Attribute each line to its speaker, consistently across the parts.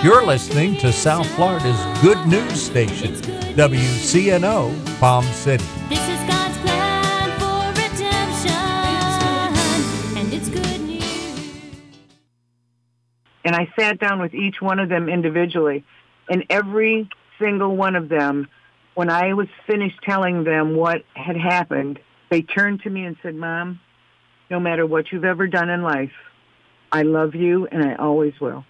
Speaker 1: You're listening to South Florida's good news station, WCNO Palm City.
Speaker 2: This is God's plan for redemption, and it's good news.
Speaker 3: And I sat down with each one of them individually, and every single one of them, when I was finished telling them what had happened, they turned to me and said, "Mom, no matter what you've ever done in life, I love you and I always will."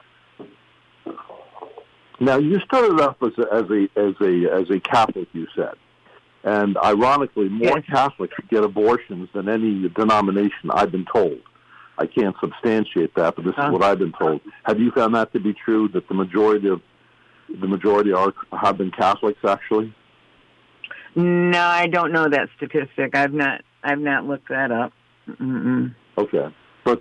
Speaker 4: Now, you started off as a Catholic, you said, and ironically, more
Speaker 3: Yes.
Speaker 4: Catholics get abortions than any denomination I've been told. I can't substantiate that, but this is what I've been told. Have you found that to be true? That the majority have been Catholics, actually?
Speaker 3: No, I don't know that statistic. I've not looked that up. Mm-mm.
Speaker 4: Okay, but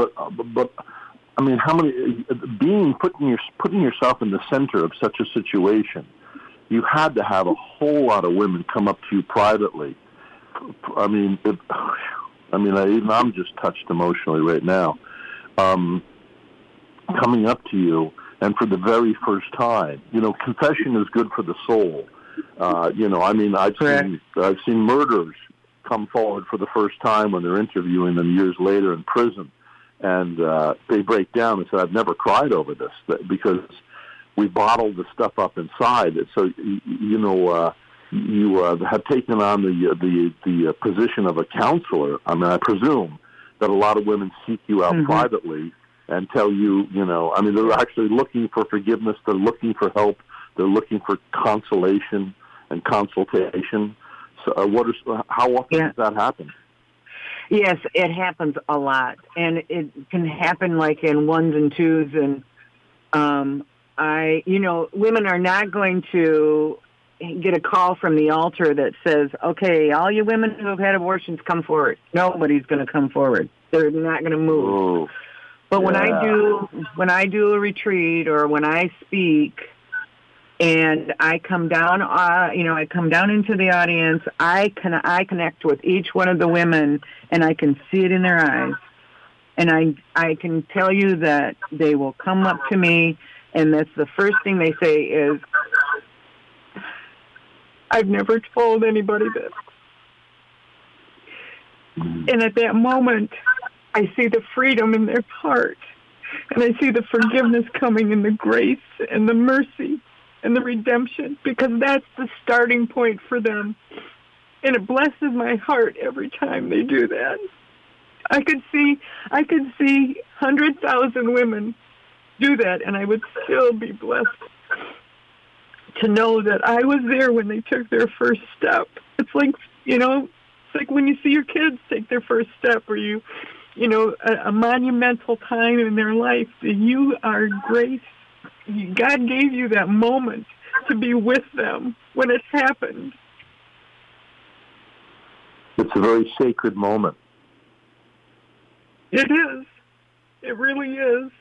Speaker 4: I mean, how many putting yourself in the center of such a situation? You had to have a whole lot of women come up to you privately. I mean, even I'm just touched emotionally right now. Coming up to you, and for the very first time, confession is good for the soul. I've seen murderers come forward for the first time when they're interviewing them years later in prison. And they break down and say, "I've never cried over this because we bottled the stuff up inside." So you have taken on the position of a counselor. I mean, I presume that a lot of women seek you out privately and tell you, they're actually looking for forgiveness. They're looking for help. They're looking for consolation and consultation. So, how often does that happen?
Speaker 3: Yes, it happens a lot, and it can happen like in ones and twos. And women are not going to get a call from the altar that says, "Okay, all you women who have had abortions, come forward." Nobody's going to come forward. They're not going to move.
Speaker 4: Oh,
Speaker 3: but
Speaker 4: yeah.
Speaker 3: when I do a retreat or when I speak, and I come down, I come down into the audience. I connect with each one of the women, and I can see it in their eyes. And I can tell you that they will come up to me, and that's the first thing they say is, "I've never told anybody this." And at that moment, I see the freedom in their heart, and I see the forgiveness coming, and the grace and the mercy and the redemption, because that's the starting point for them. And it blesses my heart every time they do that. I could see 100,000 women do that, and I would still be blessed to know that I was there when they took their first step. It's like, it's like when you see your kids take their first step, or a monumental time in their life. You are graced. God gave you that moment to be with them when it happened.
Speaker 4: It's a very sacred moment.
Speaker 3: It is. It really is.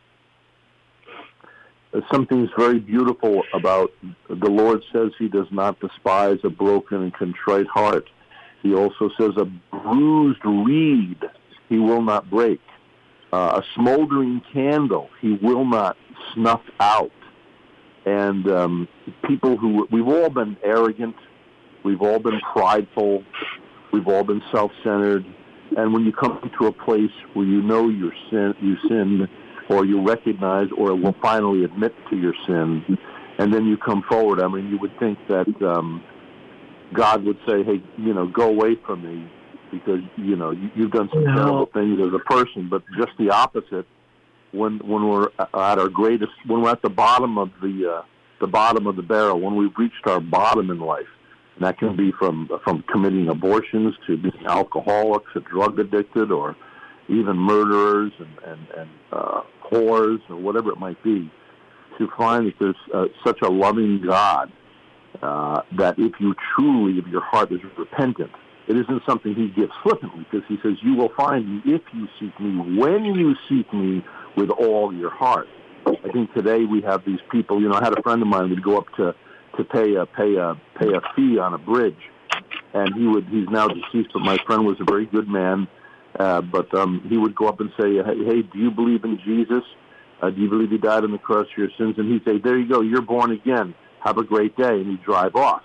Speaker 4: Something's very beautiful about the Lord says He does not despise a broken and contrite heart. He also says a bruised reed He will not break. A smoldering candle He will not snuff out. And people we've all been arrogant, we've all been prideful, we've all been self-centered. And when you come to a place where you know you sinned, or you recognize or will finally admit to your sin, and then you come forward, I mean, you would think that God would say, "Hey, go away from me, because, you've done some terrible things as a person." But just the opposite. When we're at our greatest, when we're at the bottom of the bottom of the barrel, when we've reached our bottom in life, and that can be from committing abortions to being alcoholics, or drug addicted, or even murderers and whores, or whatever it might be, to find that there's such a loving God that if your heart is repentant, it isn't something He gives flippantly, because He says, "You will find me if you seek me, when you seek me with all your heart." I think today we have these people. I had a friend of mine would go up to pay a fee on a bridge, and he's now deceased, but my friend was a very good man. But he would go up and say, "Hey, do you believe in Jesus?" Do you believe he died on the cross for your sins? And he'd say, there you go, you're born again. Have a great day. And he'd drive off.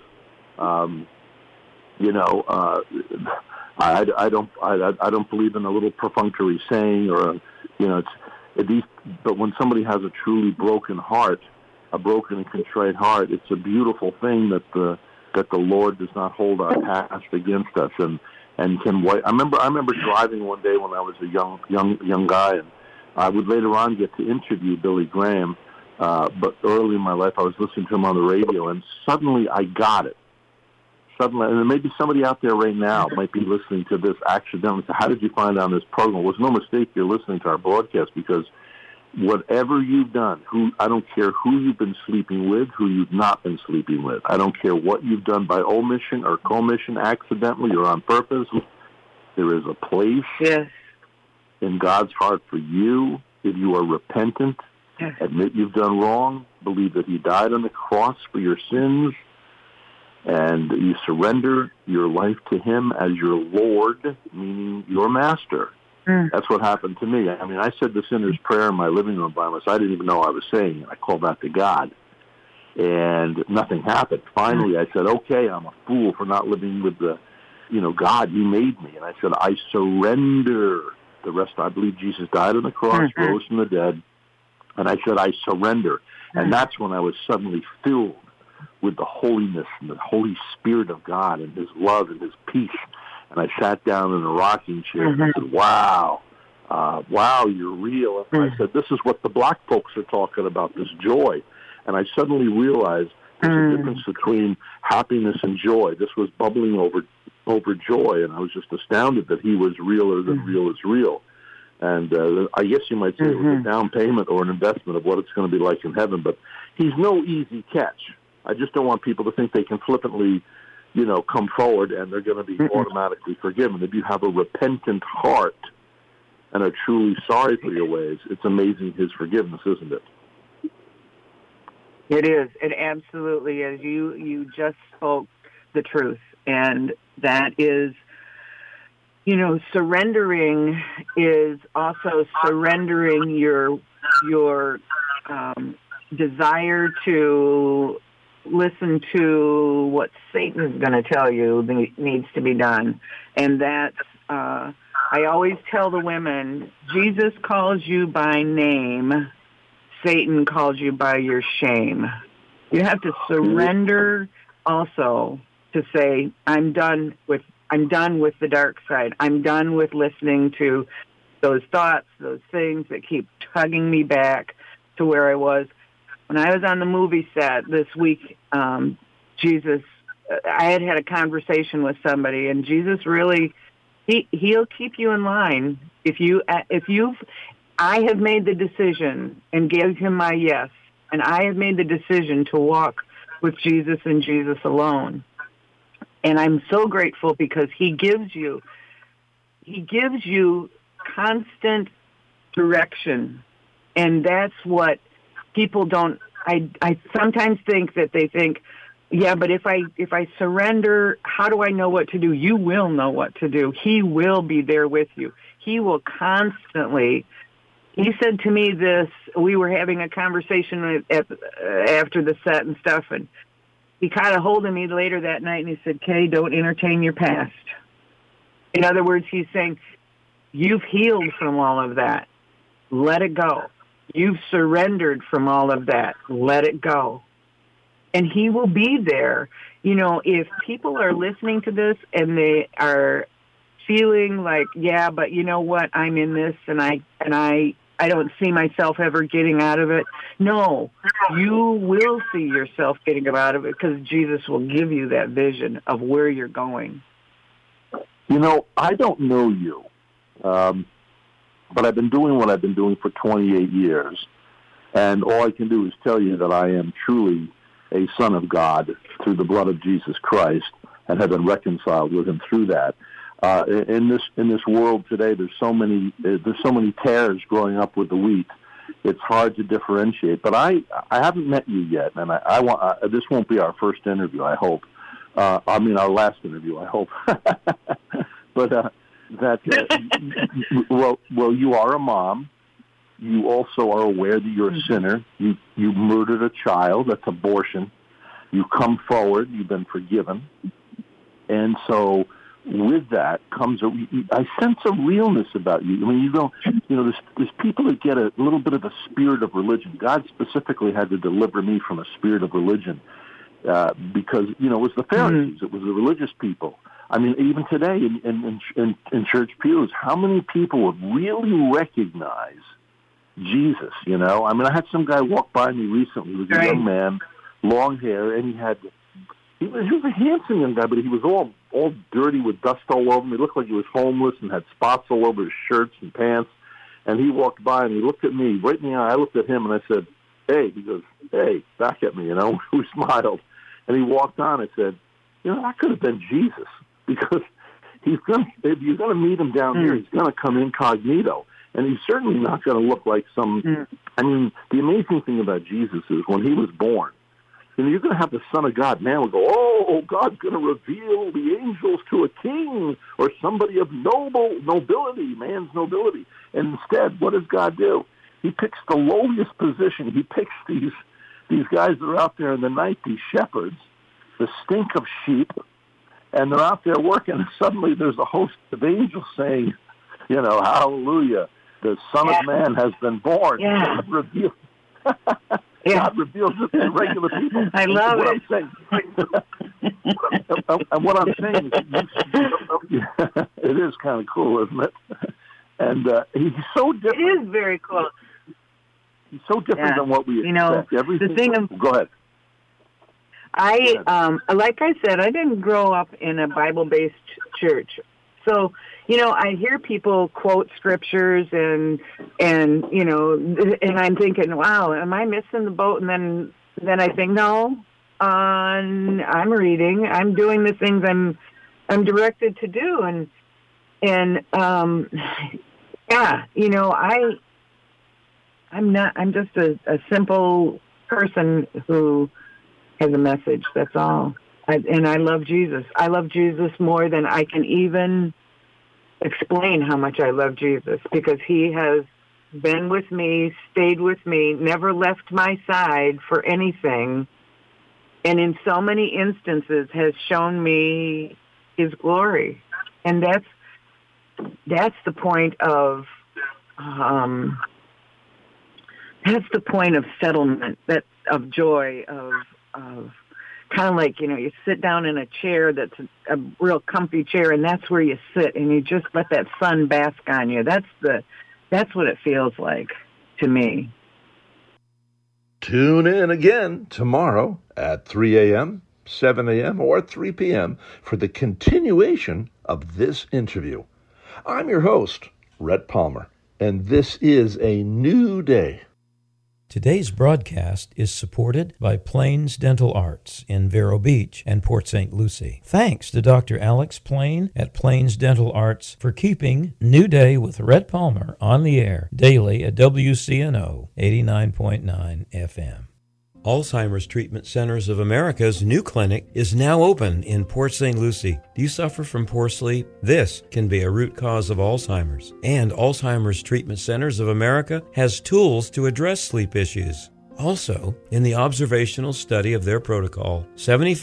Speaker 4: I don't believe in a little perfunctory saying or, but when somebody has a truly broken heart, a broken and contrite heart, it's a beautiful thing that the Lord does not hold our past against us and can wait. I remember driving one day when I was a young guy, and I would later on get to interview Billy Graham, but early in my life I was listening to him on the radio, and suddenly I got it. Suddenly, and maybe somebody out there right now might be listening to this accidentally. So how did you find out on this program? It was no mistake you're listening to our broadcast, because whatever you've done, I don't care who you've been sleeping with, who you've not been sleeping with. I don't care what you've done by omission or commission, accidentally or on purpose. There is a place in God's heart for you if you are repentant, admit you've done wrong, believe that he died on the cross for your sins, and you surrender your life to him as your Lord, meaning your master. That's what happened to me. I mean, I said the sinner's prayer in my living room by myself. I didn't even know I was saying it. I called out to God, and nothing happened. Finally, I said, okay, I'm a fool for not living with the, God, you made me. And I said, I surrender the rest. I believe Jesus died on the cross, rose from the dead. And I said, I surrender. And that's when I was suddenly filled with the holiness and the Holy Spirit of God and his love and his peace. And I sat down in a rocking chair and I said, wow, you're real. And I said, this is what the black folks are talking about, this joy. And I suddenly realized there's a difference between happiness and joy. This was bubbling over joy, and I was just astounded that he was realer than real is real. And I guess you might say it was a down payment or an investment of what it's going to be like in heaven. But he's no easy catch. I just don't want people to think they can flippantly, come forward and they're going to be automatically forgiven. If you have a repentant heart and are truly sorry for your ways, it's amazing his forgiveness, isn't it?
Speaker 5: It is. It absolutely is. You just spoke the truth, and that is, surrendering is also surrendering your desire to listen to what Satan's going to tell you needs to be done. And that's, I always tell the women, Jesus calls you by name, Satan calls you by your shame. You have to surrender also to say, I'm done with the dark side. I'm done with listening to those thoughts, those things that keep tugging me back to where I was. When I was on the movie set this week, I had a conversation with somebody, and Jesus really, he'll keep you in line. I have made the decision and gave him my yes, and I have made the decision to walk with Jesus and Jesus alone. And I'm so grateful because he gives you constant direction. And that's what people don't, I sometimes think that they think, yeah, but if I surrender, how do I know what to do? You will know what to do. He will be there with you. He will constantly. He said to me this, we were having a conversation after the set and stuff, and he kind of holded me later that night, and he said, Kay, don't entertain your past. In other words, he's saying, you've healed from all of that. Let it go. You've surrendered from all of that. Let it go. And he will be there. If people are listening to this and they are feeling like, yeah, but you know what, I'm in this and I don't see myself ever getting out of it. No, you will see yourself getting out of it because Jesus will give you that vision of where you're going.
Speaker 4: I don't know you, but I've been doing what I've been doing for 28 years, and all I can do is tell you that I am truly a son of God through the blood of Jesus Christ and have been reconciled with him through that. In this world today, there's so many tares growing up with the wheat. It's hard to differentiate. But I haven't met you yet, and I want this won't be our first interview. I hope. Our last interview. I hope. But well, you are a mom. you also are aware that you're a sinner. You murdered a child. That's abortion. You come forward. You've been forgiven. And so with that comes I sense a realness about you. I mean, there's people that get a little bit of a spirit of religion. God specifically had to deliver me from a spirit of religion because, it was the Pharisees. It was the religious people. I mean, even today in church pews, how many people would really recognize Jesus, I mean, I had some guy walk by me recently. He was a young man, long hair, and he was a handsome young guy, but he was all dirty with dust all over him. He looked like he was homeless and had spots all over his shirts and pants. And he walked by and he looked at me right in the eye. I looked at him and I said, "Hey," he goes, "Hey," back at me, We smiled. And he walked on and said, that could have been Jesus, because if you're going to meet him down here, he's going to come incognito. And he's certainly not going to look like some, I mean, the amazing thing about Jesus is when he was born, you're going to have the Son of God. Man will go, oh, God's going to reveal the angels to a king or somebody of nobility, man's nobility. And instead, what does God do? He picks the lowliest position. He picks these guys that are out there in the night, these shepherds, the stink of sheep, and they're out there working. And suddenly there's a host of angels saying, hallelujah, the Son of Man has been born.
Speaker 5: Yeah.
Speaker 4: God reveals God reveals it to regular people.
Speaker 5: I love it.
Speaker 4: And what I'm saying is, it is kind of cool, isn't it? And he's so different.
Speaker 5: It is very cool.
Speaker 4: He's so different than what we expect. Go ahead.
Speaker 5: Like I said, I didn't grow up in a Bible-based church. So, I hear people quote scriptures and I'm thinking, wow, am I missing the boat? And then I think, no, I'm reading, I'm doing the things I'm directed to do. I'm just a simple person who has a message. That's all. And I love Jesus. I love Jesus more than I can even explain how much I love Jesus, because he has been with me, stayed with me, never left my side for anything, and in so many instances has shown me his glory. And that's the point of settlement, of joy, of kind of like, you sit down in a chair that's a real comfy chair, and that's where you sit, and you just let that sun bask on you. That's what it feels like to me.
Speaker 6: Tune in again tomorrow at 3 a.m., 7 a.m., or 3 p.m. for the continuation of this interview. I'm your host, Rhett Palmer, and this is a new day.
Speaker 1: Today's broadcast is supported by Plains Dental Arts in Vero Beach and Port St. Lucie. Thanks to Dr. Alex Plain at Plains Dental Arts for keeping New Day with Rhett Palmer on the air daily at WCNO 89.9 FM. Alzheimer's Treatment Centers of America's new clinic is now open in Port St. Lucie. Do you suffer from poor sleep? This can be a root cause of Alzheimer's. And Alzheimer's Treatment Centers of America has tools to address sleep issues. Also, in the observational study of their protocol, 75